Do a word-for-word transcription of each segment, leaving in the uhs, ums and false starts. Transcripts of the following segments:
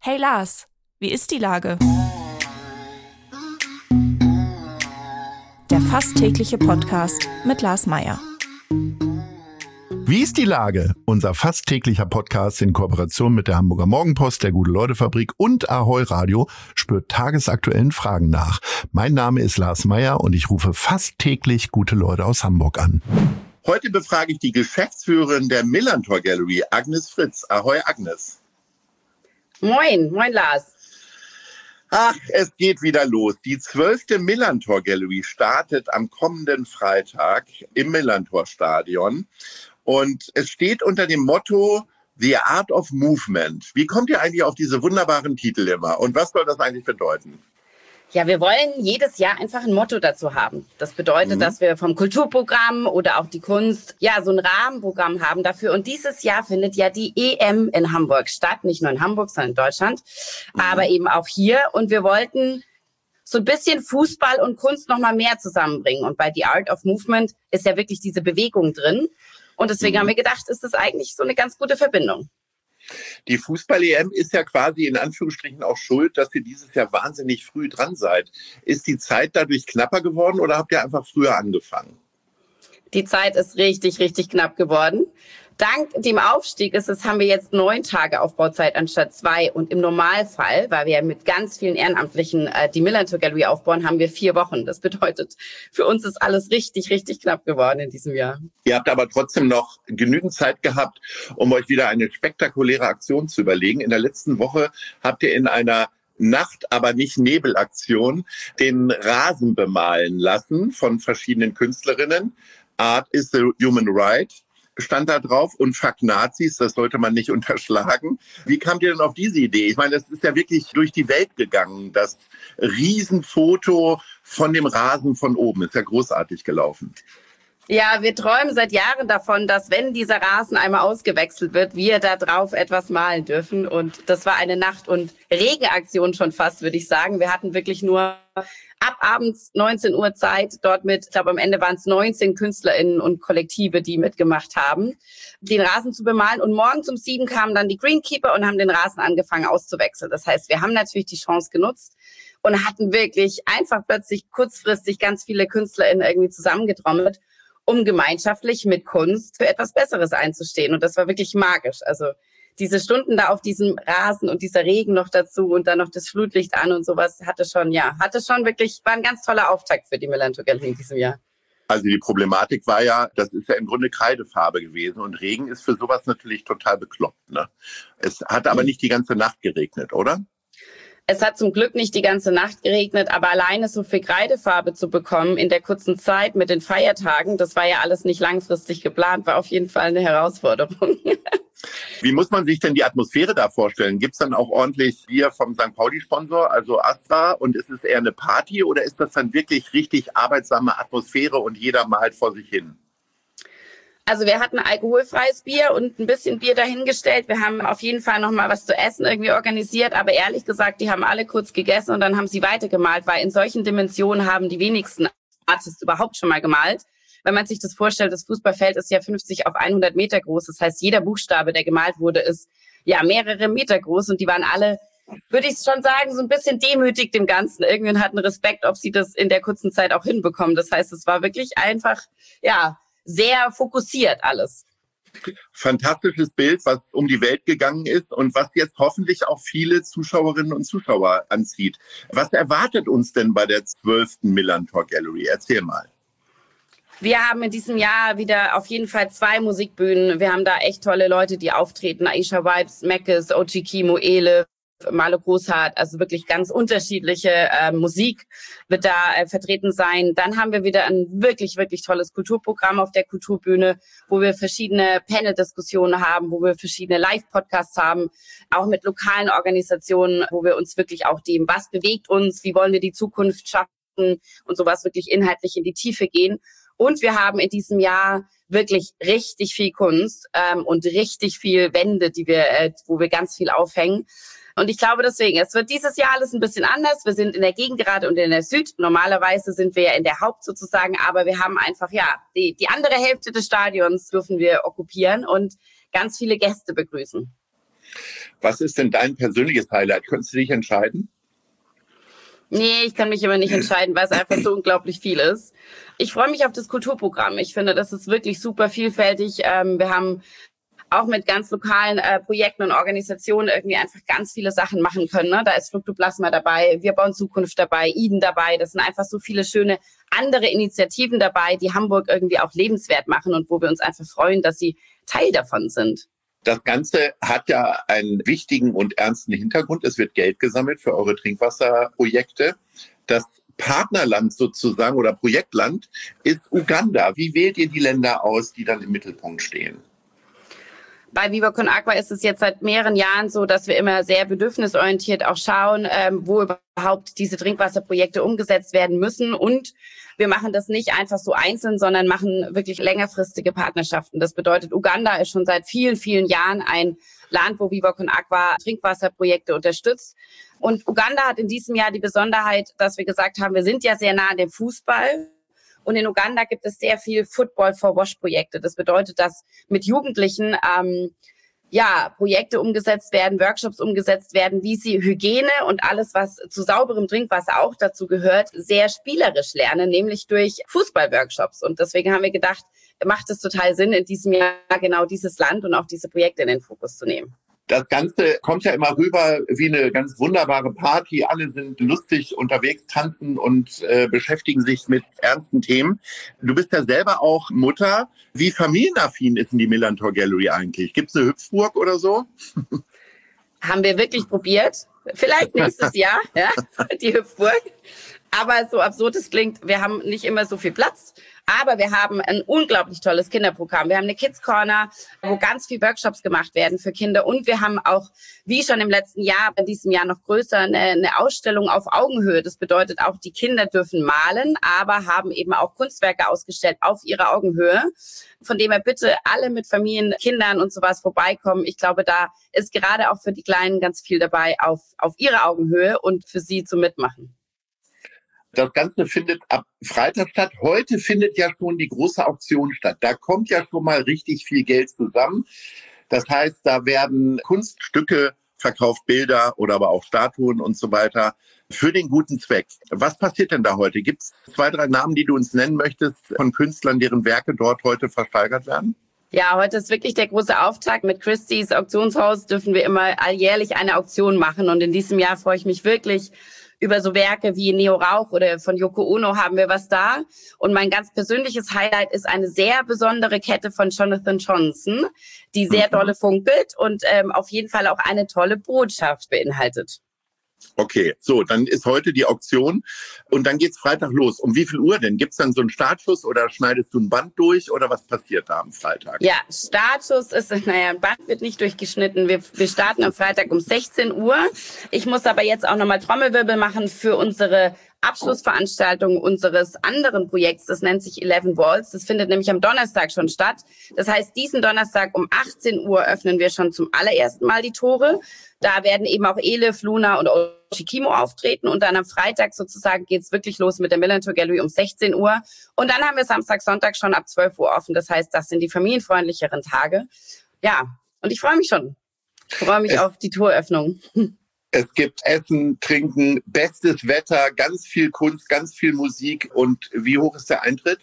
Hey Lars, wie ist die Lage? Der fast tägliche Podcast mit Lars Meyer. Wie ist die Lage? Unser fast täglicher Podcast in Kooperation mit der Hamburger Morgenpost, der Gute-Leute-Fabrik und Ahoi Radio spürt tagesaktuellen Fragen nach. Mein Name ist Lars Meyer und ich rufe fast täglich gute Leute aus Hamburg an. Heute befrage ich die Geschäftsführerin der Millantor Gallery, Agnes Fritz. Ahoi, Agnes. Moin, moin Lars. Ach, es geht wieder los. Die zwölfte Millantor Gallery startet am kommenden Freitag im Millantor Stadion. Und es steht unter dem Motto The Art of Movement. Wie kommt ihr eigentlich auf diese wunderbaren Titel immer? Und was soll das eigentlich bedeuten? Ja, wir wollen jedes Jahr einfach ein Motto dazu haben. Das bedeutet, mhm. dass wir vom Kulturprogramm oder auch die Kunst, ja, so ein Rahmenprogramm haben dafür. Und dieses Jahr findet ja die E M in Hamburg statt. Nicht nur in Hamburg, sondern in Deutschland. Mhm. Aber eben auch hier. Und wir wollten so ein bisschen Fußball und Kunst noch mal mehr zusammenbringen. Und bei The Art of Movement ist ja wirklich diese Bewegung drin. Und deswegen mhm. haben wir gedacht, ist das eigentlich so eine ganz gute Verbindung. Die Fußball-E M ist ja quasi in Anführungsstrichen auch schuld, dass ihr dieses Jahr wahnsinnig früh dran seid. Ist die Zeit dadurch knapper geworden oder habt ihr einfach früher angefangen? Die Zeit ist richtig, richtig knapp geworden. Dank dem Aufstieg ist es, haben wir jetzt neun Tage Aufbauzeit anstatt zwei. Und im Normalfall, weil wir ja mit ganz vielen Ehrenamtlichen äh, die Millantor Gallery aufbauen, haben wir vier Wochen. Das bedeutet, für uns ist alles richtig, richtig knapp geworden in diesem Jahr. Ihr habt aber trotzdem noch genügend Zeit gehabt, um euch wieder eine spektakuläre Aktion zu überlegen. In der letzten Woche habt ihr in einer Nacht-, aber nicht Nebelaktion den Rasen bemalen lassen von verschiedenen Künstlerinnen. Art is the human right stand da drauf und Fuck Nazis, das sollte man nicht unterschlagen. Wie kamt ihr denn auf diese Idee? Ich meine, das ist ja wirklich durch die Welt gegangen. Das Riesenfoto von dem Rasen von oben ist ja großartig gelaufen. Ja, wir träumen seit Jahren davon, dass wenn dieser Rasen einmal ausgewechselt wird, wir da drauf etwas malen dürfen. Und das war eine Nacht- und Regenaktion schon fast, würde ich sagen. Wir hatten wirklich nur ab abends neunzehn Uhr Zeit, dort mit, ich glaube am Ende waren es neunzehn KünstlerInnen und Kollektive, die mitgemacht haben, den Rasen zu bemalen. Und morgens um sieben kamen dann die Greenkeeper und haben den Rasen angefangen auszuwechseln. Das heißt, wir haben natürlich die Chance genutzt und hatten wirklich einfach plötzlich kurzfristig ganz viele KünstlerInnen irgendwie zusammengetrommelt, um gemeinschaftlich mit Kunst für etwas Besseres einzustehen. Und das war wirklich magisch. Also diese Stunden da auf diesem Rasen und dieser Regen noch dazu und dann noch das Flutlicht an und sowas hatte schon, ja, hatte schon wirklich, war ein ganz toller Auftakt für die Millantor Gallery in diesem Jahr. Also die Problematik war ja, das ist ja im Grunde Kreidefarbe gewesen und Regen ist für sowas natürlich total bekloppt, ne? Es hat aber nicht die ganze Nacht geregnet, oder? Es hat zum Glück nicht die ganze Nacht geregnet, aber alleine so viel Kreidefarbe zu bekommen in der kurzen Zeit mit den Feiertagen, das war ja alles nicht langfristig geplant, war auf jeden Fall eine Herausforderung. Wie muss man sich denn die Atmosphäre da vorstellen? Gibt es dann auch ordentlich Bier vom Sankt Pauli-Sponsor, also Astra, und ist es eher eine Party oder ist das dann wirklich richtig arbeitsame Atmosphäre und jeder malt vor sich hin? Also wir hatten alkoholfreies Bier und ein bisschen Bier dahingestellt. Wir haben auf jeden Fall noch mal was zu essen irgendwie organisiert. Aber ehrlich gesagt, die haben alle kurz gegessen und dann haben sie weitergemalt, weil in solchen Dimensionen haben die wenigsten Artists überhaupt schon mal gemalt. Wenn man sich das vorstellt, das Fußballfeld ist ja fünfzig auf hundert Meter groß. Das heißt, jeder Buchstabe, der gemalt wurde, ist ja mehrere Meter groß. Und die waren alle, würde ich schon sagen, so ein bisschen demütig dem Ganzen. Irgendwann hatten Respekt, ob sie das in der kurzen Zeit auch hinbekommen. Das heißt, es war wirklich einfach, ja, sehr fokussiert alles. Fantastisches Bild, was um die Welt gegangen ist und was jetzt hoffentlich auch viele Zuschauerinnen und Zuschauer anzieht. Was erwartet uns denn bei der zwölften Millantor Gallery? Erzähl mal. Wir haben in diesem Jahr wieder auf jeden Fall zwei Musikbühnen. Wir haben da echt tolle Leute, die auftreten. Aisha Vibes, Meckes, O G Kimo, Ele, Malo Großhardt, also wirklich ganz unterschiedliche äh, Musik wird da äh, vertreten sein. Dann haben wir wieder ein wirklich, wirklich tolles Kulturprogramm auf der Kulturbühne, wo wir verschiedene Panel-Diskussionen haben, wo wir verschiedene Live-Podcasts haben, auch mit lokalen Organisationen, wo wir uns wirklich auch dem, was bewegt uns, wie wollen wir die Zukunft schaffen und sowas wirklich inhaltlich in die Tiefe gehen. Und wir haben in diesem Jahr wirklich richtig viel Kunst ähm, und richtig viel Wände, die wir, äh, wo wir ganz viel aufhängen. Und ich glaube deswegen, es wird dieses Jahr alles ein bisschen anders. Wir sind in der Gegend gerade und in der Süd. Normalerweise sind wir ja in der Haupt sozusagen, aber wir haben einfach, ja, die, die andere Hälfte des Stadions dürfen wir okkupieren und ganz viele Gäste begrüßen. Was ist denn dein persönliches Highlight? Könntest du dich entscheiden? Nee, ich kann mich immer nicht entscheiden, weil es einfach so unglaublich viel ist. Ich freue mich auf das Kulturprogramm. Ich finde, das ist wirklich super vielfältig. Ähm, wir haben auch mit ganz lokalen äh, Projekten und Organisationen irgendwie einfach ganz viele Sachen machen können. Ne? Da ist Fruktoplasma dabei, Wir bauen Zukunft dabei, Eden dabei. Das sind einfach so viele schöne andere Initiativen dabei, die Hamburg irgendwie auch lebenswert machen und wo wir uns einfach freuen, dass sie Teil davon sind. Das Ganze hat ja einen wichtigen und ernsten Hintergrund. Es wird Geld gesammelt für eure Trinkwasserprojekte. Das Partnerland sozusagen oder Projektland ist Uganda. Wie wählt ihr die Länder aus, die dann im Mittelpunkt stehen? Bei Viva Con Agua ist es jetzt seit mehreren Jahren so, dass wir immer sehr bedürfnisorientiert auch schauen, ähm, wo überhaupt diese Trinkwasserprojekte umgesetzt werden müssen. Und wir machen das nicht einfach so einzeln, sondern machen wirklich längerfristige Partnerschaften. Das bedeutet, Uganda ist schon seit vielen, vielen Jahren ein Land, wo Viva Con Agua Trinkwasserprojekte unterstützt. Und Uganda hat in diesem Jahr die Besonderheit, dass wir gesagt haben, wir sind ja sehr nah an dem Fußball. Und in Uganda gibt es sehr viel Football for Wash Projekte. Das bedeutet, dass mit Jugendlichen ähm, ja Projekte umgesetzt werden, Workshops umgesetzt werden, wie sie Hygiene und alles, was zu sauberem Trinkwasser auch dazu gehört, sehr spielerisch lernen, nämlich durch Fußball-Workshops. Und deswegen haben wir gedacht, macht es total Sinn, in diesem Jahr genau dieses Land und auch diese Projekte in den Fokus zu nehmen. Das Ganze kommt ja immer rüber wie eine ganz wunderbare Party. Alle sind lustig unterwegs, tanzen und äh, beschäftigen sich mit ernsten Themen. Du bist ja selber auch Mutter. Wie familienaffin ist denn die Millantor Gallery eigentlich? Gibt es eine Hüpfburg oder so? Haben wir wirklich probiert. Vielleicht nächstes Jahr, ja, die Hüpfburg. Aber so absurd es klingt, wir haben nicht immer so viel Platz. Aber wir haben ein unglaublich tolles Kinderprogramm. Wir haben eine Kids Corner, wo ganz viele Workshops gemacht werden für Kinder. Und wir haben auch, wie schon im letzten Jahr, in diesem Jahr noch größer, eine, eine Ausstellung auf Augenhöhe. Das bedeutet auch, die Kinder dürfen malen, aber haben eben auch Kunstwerke ausgestellt auf ihrer Augenhöhe. Von dem her bitte alle mit Familien, Kindern und sowas vorbeikommen. Ich glaube, da ist gerade auch für die Kleinen ganz viel dabei auf, auf ihrer Augenhöhe und für sie zum Mitmachen. Das Ganze findet ab Freitag statt. Heute findet ja schon die große Auktion statt. Da kommt ja schon mal richtig viel Geld zusammen. Das heißt, da werden Kunststücke verkauft, Bilder oder aber auch Statuen und so weiter für den guten Zweck. Was passiert denn da heute? Gibt es zwei, drei Namen, die du uns nennen möchtest von Künstlern, deren Werke dort heute versteigert werden? Ja, heute ist wirklich der große Auftakt. Mit Christie's Auktionshaus dürfen wir immer alljährlich eine Auktion machen. Und in diesem Jahr freue ich mich wirklich über so Werke wie Neo Rauch oder von Yoko Ono haben wir was da. Und mein ganz persönliches Highlight ist eine sehr besondere Kette von Jonathan Johnson, die sehr dolle funkelt und ähm, auf jeden Fall auch eine tolle Botschaft beinhaltet. Okay, so, dann ist heute die Auktion und dann geht's Freitag los. Um wie viel Uhr denn? Gibt's dann so einen Startschuss oder schneidest du ein Band durch oder was passiert da am Freitag? Ja, Startschuss ist, naja, ein Band wird nicht durchgeschnitten. Wir, wir starten am Freitag um sechzehn Uhr. Ich muss aber jetzt auch nochmal Trommelwirbel machen für unsere Abschlussveranstaltung unseres anderen Projekts, das nennt sich Eleven Walls. Das findet nämlich am Donnerstag schon statt. Das heißt, diesen Donnerstag um achtzehn Uhr öffnen wir schon zum allerersten Mal die Tore. Da werden eben auch Elif, Luna und Oshikimo auftreten. Und dann am Freitag sozusagen geht's wirklich los mit der Millantor Gallery um sechzehn Uhr. Und dann haben wir Samstag, Sonntag schon ab zwölf Uhr offen. Das heißt, das sind die familienfreundlicheren Tage. Ja, und ich freue mich schon. Ich freue mich es auf die Toröffnung. Es gibt Essen, Trinken, bestes Wetter, ganz viel Kunst, ganz viel Musik. Und wie hoch ist der Eintritt?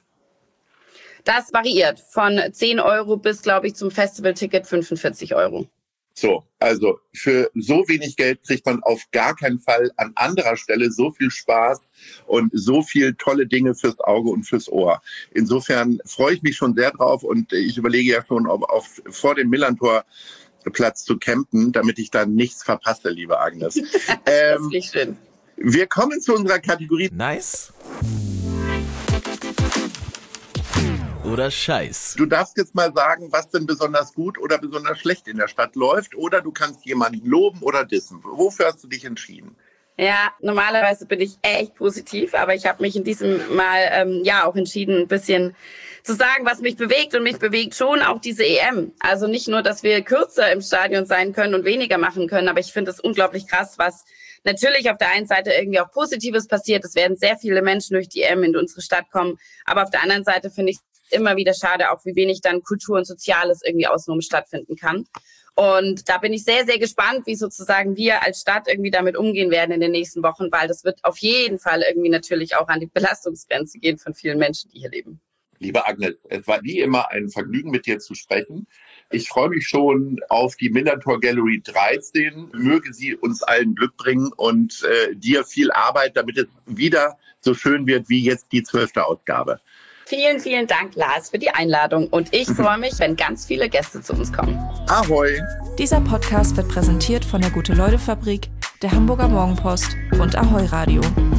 Das variiert von zehn Euro bis, glaube ich, zum Festivalticket fünfundvierzig Euro. So, also für so wenig Geld kriegt man auf gar keinen Fall an anderer Stelle so viel Spaß und so viel tolle Dinge fürs Auge und fürs Ohr. Insofern freue ich mich schon sehr drauf und ich überlege ja schon, ob auf, vor dem Millantor Platz zu campen, damit ich da nichts verpasse, liebe Agnes. ähm, das ist nicht schön. Wir kommen zu unserer Kategorie Nice oder Scheiß. Du darfst jetzt mal sagen, was denn besonders gut oder besonders schlecht in der Stadt läuft, oder du kannst jemanden loben oder dissen. Wofür hast du dich entschieden? Ja, normalerweise bin ich echt positiv, aber ich habe mich in diesem Mal ähm, ja auch entschieden, ein bisschen zu sagen, was mich bewegt. Und mich bewegt schon auch diese E M. Also nicht nur, dass wir kürzer im Stadion sein können und weniger machen können, aber ich finde es unglaublich krass, was natürlich auf der einen Seite irgendwie auch Positives passiert. Es werden sehr viele Menschen durch die E M in unsere Stadt kommen, aber auf der anderen Seite finde ich es immer wieder schade, auch wie wenig dann Kultur und Soziales irgendwie außenrum stattfinden kann. Und da bin ich sehr, sehr gespannt, wie sozusagen wir als Stadt irgendwie damit umgehen werden in den nächsten Wochen, weil das wird auf jeden Fall irgendwie natürlich auch an die Belastungsgrenze gehen von vielen Menschen, die hier leben. Liebe Agnes, es war wie immer ein Vergnügen, mit dir zu sprechen. Ich freue mich schon auf die Millantor Gallery dreizehn. Möge sie uns allen Glück bringen und äh, dir viel Arbeit, damit es wieder so schön wird wie jetzt die zwölfte Ausgabe. Vielen, vielen Dank, Lars, für die Einladung. Und ich freue mich, wenn ganz viele Gäste zu uns kommen. Ahoi! Dieser Podcast wird präsentiert von der Gute-Leute-Fabrik, der Hamburger Morgenpost und Ahoi Radio.